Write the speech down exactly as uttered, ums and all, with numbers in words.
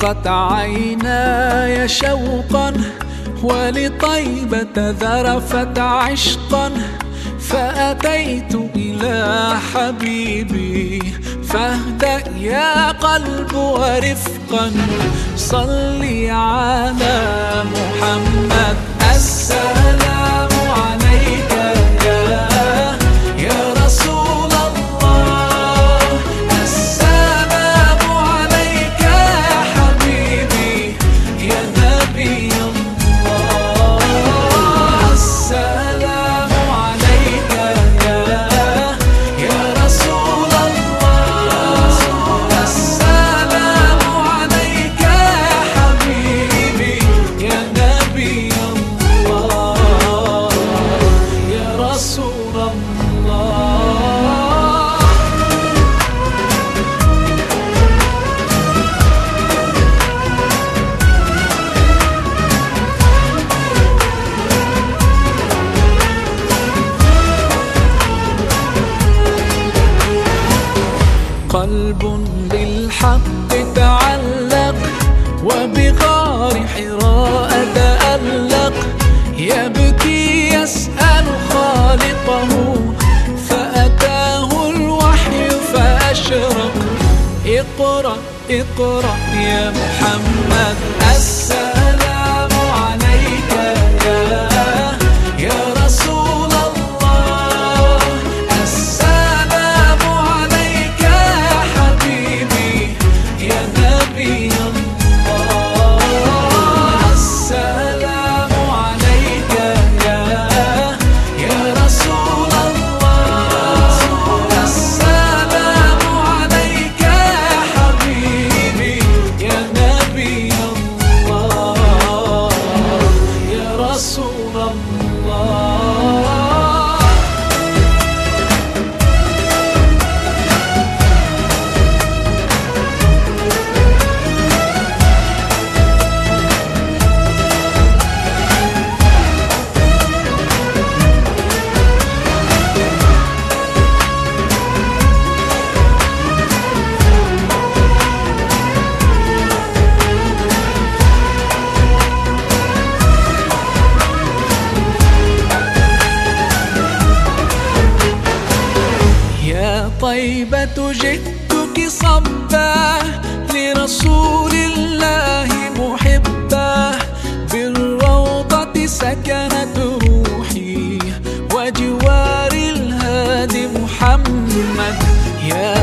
اشتاقت عيناي شوقا، ولطيبة ذرفت عشقا، فأتيت إلى حبيبي. فاهدأ يا قلب ورفقا، صلي على محمد. السلام عليك يا يا رسول الله، السلام عليك يا حبيبي يا نبي الله. السلام عليك يا يا رسول الله، السلام عليك يا حبيبي يا نبي الله يا رسول الله. قلب بالحق تعلق، وبغار حراء تألق، يبكي يسأل خالقه، فأتاه الوحي فأشرق. اقرأ اقرأ يا محمد. السلام عليك يا يا رسول الله، السلام عليك يا حبيبي يا نبي الله. السلام عليك يا يا رسول الله، السلام عليك يا حبيبي يا نبي الله يا رسول الله. يا طيبة جئتك صبا، لرسول الله محبا، بالروضة سكنت روحي، وجوار الهادي محمد. يا